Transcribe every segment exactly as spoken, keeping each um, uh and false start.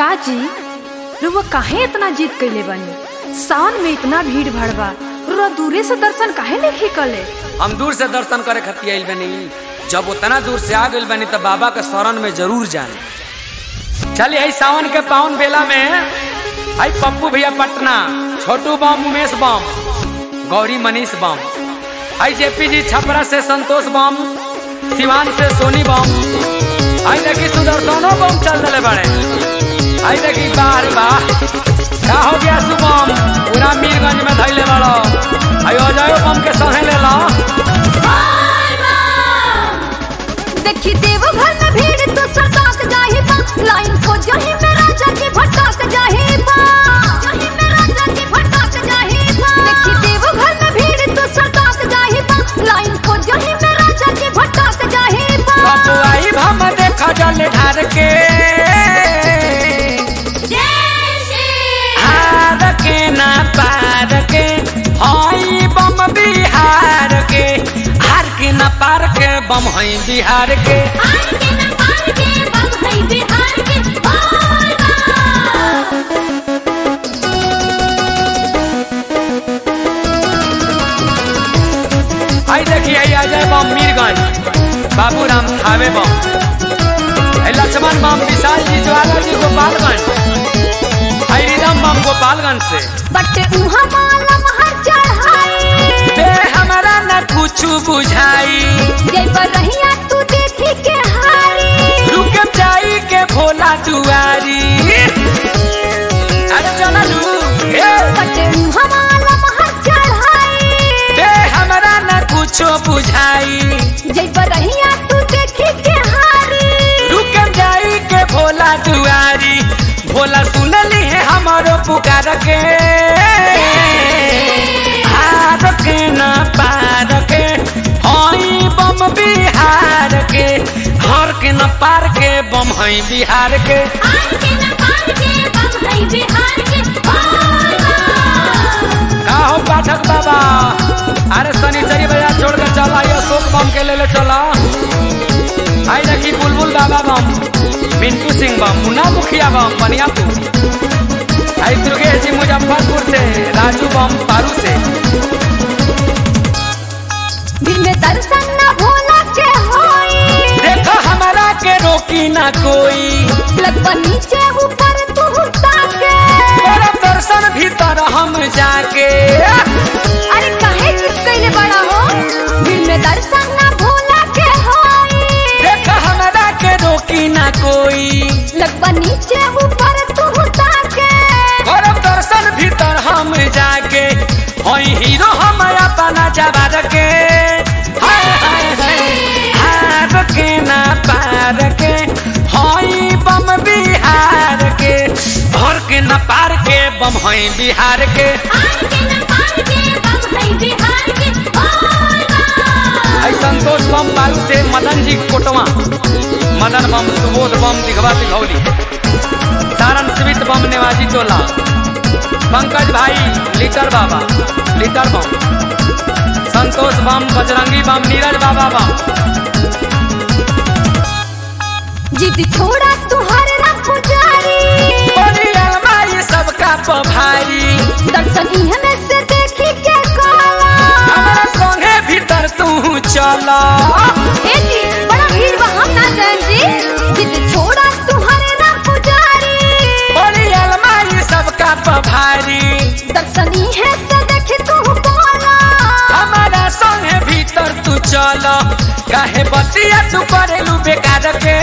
काजी रुआ काहे इतना जिद कैले बनी? सावन में इतना भीड़ भाड़ बा, रुआ दूरे से दर्शन काहे नहीं कले? हम दूर से दर्शन करे खातिर आइल बनी। जब उतना दूर से आ गइल बनी तो बाबा के शरण में जरूर जाने। चलिए आई सावन के पावन बेला में आई पप्पू भैया पटना, छोटू बम, उमेश बम, गौरी मनीष बम, आई जेपी जी छपरा से संतोष बम, सिवान से सोनी बम, आई देखी सुदर्शनो बम चल रहे बड़े, आई देखी बाहर बाह क्या हो गया सुबम पूरा मीरगंज में धैले वाला, आई हो जाओ बम के सहे ले ला। देखी देवघर में भीड़ तो सरकाक जाही बा, लाइन को जही में राजा की भटक जाही बा, जही में राजा की भटक जाही बा। देखी देवघर में भीड़ तो सरकाक जाही बा, लाइन को जही में राजा की भटक जाही बा। बाबू आई भम देखा जल ढार के हार के ना पार के, हाई बम बिहार के, हार के ना पार के बम हई बिहार के, हार के ना पार के बम हई बिहार के। आई देखिए आई अजय बम मीरगंज, बाबू राम थावे बम, लक्ष्मण बम, विशाल जी ज्वाला जी गोपालगंज, आई रिदम बम गोपालगंज से। बटे उहाँ मालम हर चढ़ाई बे हमारा न कुछ बुझाई, जय बरहिया तू देखी के हारी, रुके जाई के भोला दुआरी। अरे चला लू बटे उहाँ मालम हर चढ़ाई बे हमारा न कुछ बुझाई, जय बरहिया तू देखी के हारी, रुके जाई के भोला दुआरी। भोला सुनली है हमारो पुकार के, हार के न पार के, हई बम बिहार के, हर के न पार के बम हई बिहार के, हार के न पार के बम हई बिहार के। का हो पाठक बाबा, अरे शनिचरी बाजार छोड़ कर चला, ये अशोक बम के ले ले चला। आई देखी बुलबुल बाबा बम, मिंटू सिंह बम, मुन्ना मुखिया बम बनियापुर, आई दुर्गेश जी मुजफ्फरपुर से, राजू बम पारू से। दिल में दर्शन न भोला के होई, देखो हमारा के रोकी ना कोई, लगवा नीचे ऊपर तू ताके, और दर्शन भीतर हम जाके। अरे काहे चुप कइले बड़ा हो? दिल में दर्शन न भोला के होई, देखो हमारा के रोकी ना कोई, लगवा नीचे ऊपर तू ताके, और दर्शन भीतर हम जाके। हई हीरो हम अपना जवार के, हाय हाय हाय हार के ना पार के, हई बम बिहार के, हर के ना पार के बम हई बिहार के, हार के न पार के बम हई बिहार के। आई संतोष बम बालू से, मदन जी कोटवा, मदन बम, सुबोध बम, दिघवा दिघौली, सारण स्मित बम, नेवाजी टोला, पंकज भाई लीटर बाबा, लीटर बम, संतोष बम, बजरंगी बम, नीरज बाबा बम। जिद छोड़ा तुहरे ना पुजारी, बोली अलमारी सबका पभारी, दर्शन इहने से देखी के काला, हमारा संगे भीतर तू चला। ए जी बड़ा भीड़ बा हम ना जान जी, जिद छोड़ा तुहरे ना पुजारी, बोली अलमारी सबका पभारी, दर्शन इहे से देखी तू काला, हमारा संगे भीतर तू चला। काहे बतिया तू करेलू बेकार के,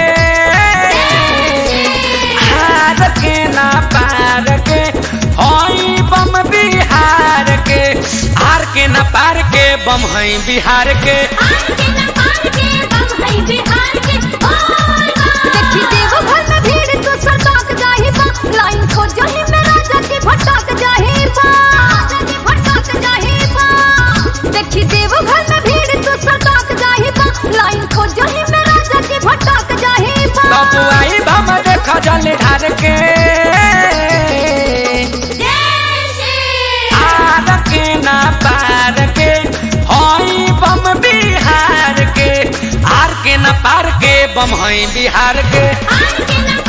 हार के ना पार के, हई बम बिहार के, हार के ना पार के बम हई बिहार के, हार के न पार के बम हई बिहार के। देखी देवघर में भीड़ तो सरकाक जाही बा, लाइन को जही में राजा की भटक जाही बा, राजा की भटक जाही बा। देखी देवघर में भीड़ तो सरकाक जाही बा, लाइन को जही में राजा की भटक जाही बा। तब आई भम देखा जल ढार के, हार के ना पार के, हई बम बिहार के, हार के ना पार के बम हई बिहार के, हार के न